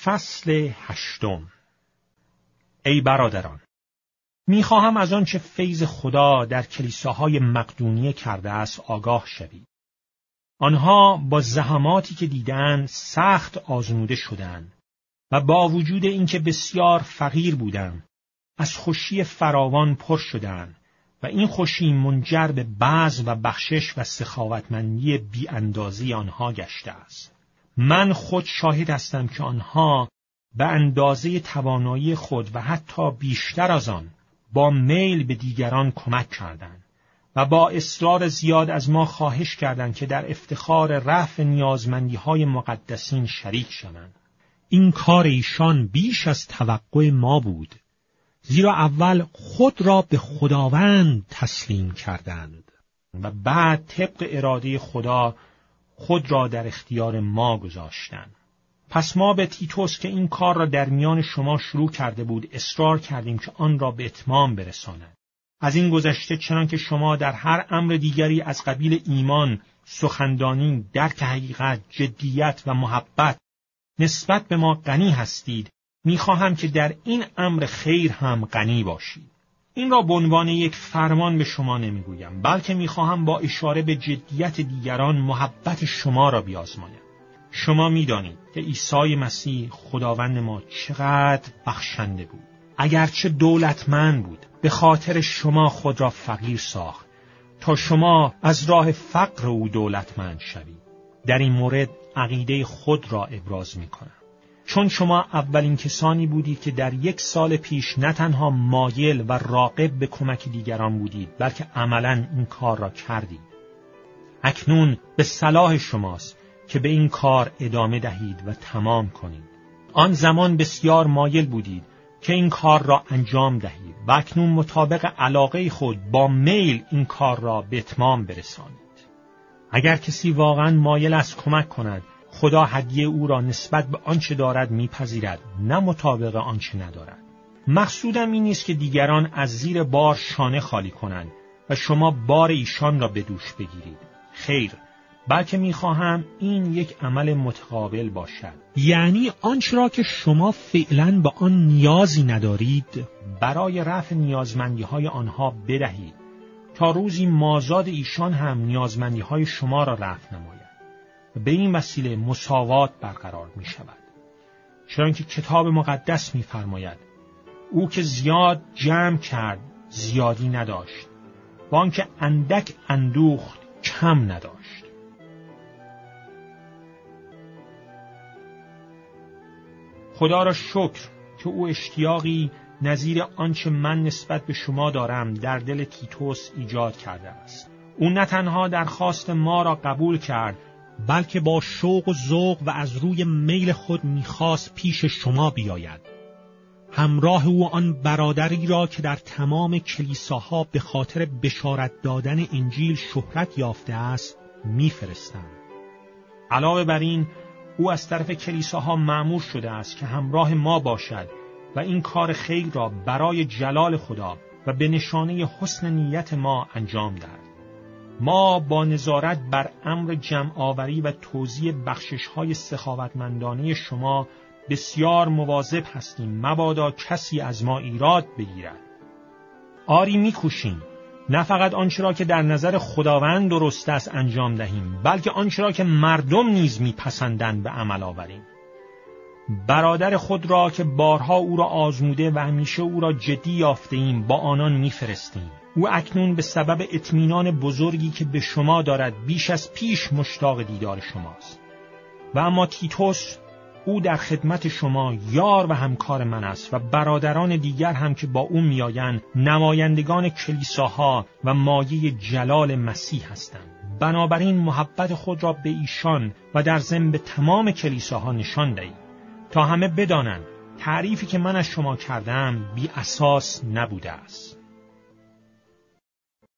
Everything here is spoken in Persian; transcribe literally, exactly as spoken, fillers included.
فصل هشتم. ای برادران، میخواهم از آنچه فیض خدا در کلیساهای مقدونیه کرده است آگاه شوید. آنها با زحماتی که دیدند سخت آزموده شدند و با وجود اینکه بسیار فقیر بودند از خوشی فراوان پر شدند و این خوشی منجر به بذل و بخشش و سخاوتمندی بی اندازی آنها گشته است. من خود شاهد هستم که آنها به اندازه توانایی خود و حتی بیشتر از آن با میل به دیگران کمک کردند و با اصرار زیاد از ما خواهش کردند که در افتخار رفع نیازمندی‌های مقدسین شریک شوند. این کار ایشان بیش از توقع ما بود، زیرا اول خود را به خداوند تسلیم کردند و بعد طبق اراده خدا خود را در اختیار ما گذاشتند. پس ما به تیتوس که این کار را در میان شما شروع کرده بود اصرار کردیم که آن را به اتمام برساند. از این گذشته چنان که شما در هر امر دیگری از قبیل ایمان، سخندانی، درک حقیقت، جدیت و محبت نسبت به ما غنی هستید، می‌خواهم که در این امر خیر هم غنی باشید. این را به عنوان یک فرمان به شما نمیگویم، بلکه می‌خواهم با اشاره به جدیت دیگران محبت شما را بیازمایم. شما می‌دانید که عیسی مسیح خداوند ما چقدر بخشنده بود. اگرچه دولتمند بود، به خاطر شما خود را فقیر ساخت تا شما از راه فقر او دولتمند شوید. در این مورد عقیده خود را ابراز می‌کنم. چون شما اولین کسانی بودید که در یک سال پیش نه تنها مایل و راغب به کمک دیگران بودید، بلکه عملاً این کار را کردید. اکنون به صلاح شماست که به این کار ادامه دهید و تمام کنید. آن زمان بسیار مایل بودید که این کار را انجام دهید و اکنون مطابق علاقه خود با میل این کار را به اتمام برسانید. اگر کسی واقعاً مایل است کمک کند، خدا هدیه او را نسبت به آنچه دارد میپذیرد، نه مطابق آنچه ندارد. مقصودم این نیست که دیگران از زیر بار شانه خالی کنند و شما بار ایشان را به دوش بگیرید. خیر، بلکه میخواهم این یک عمل متقابل باشد. یعنی آنچه را که شما فعلاً به آن نیازی ندارید برای رفع نیازمندی‌های آنها بدهید تا روزی مازاد ایشان هم نیازمندی‌های شما را رفع نماید. و به این وسیله مساوات برقرار می شود. چنانکه کتاب مقدس می فرماید او که زیاد جمع کرد زیادی نداشت و آنکه اندک اندوخت کم نداشت. خدا را شکر که او اشتیاقی نظیر آنچه من نسبت به شما دارم در دل تیتوس ایجاد کرده است. او نه تنها درخواست ما را قبول کرد، بلکه با شوق و ذوق و از روی میل خود میخواست پیش شما بیاید. همراه او آن برادری را که در تمام کلیساها به خاطر بشارت دادن انجیل شهرت یافته است میفرستم. علاوه بر این، او از طرف کلیساها مأمور شده است که همراه ما باشد و این کار خیر را برای جلال خدا و به نشانه حسن نیت ما انجام دهد. ما با نظارت بر امر جمع آوری و توزیع بخشش‌های سخاوتمندانه شما بسیار مواظب هستیم، مبادا کسی از ما ایراد بگیرد. آری می‌کوشیم نه فقط آنچه را که در نظر خداوند درست است انجام دهیم، بلکه آنچه را که مردم نیز می‌پسندند به عمل آوریم. برادر خود را که بارها او را آزموده و همیشه او را جدی یافته ایم با آنان می‌فرستیم. او اکنون به سبب اطمینان بزرگی که به شما دارد بیش از پیش مشتاق دیدار شماست. و اما تیتوس، او در خدمت شما یار و همکار من است و برادران دیگر هم که با او میآیند نمایندگان کلیساها و مایه جلال مسیح هستند. بنابراین محبت خود را به ایشان و در ضمن به تمام کلیساها نشان دهید تا همه بدانند تعریفی که من از شما کردم بی اساس نبوده است.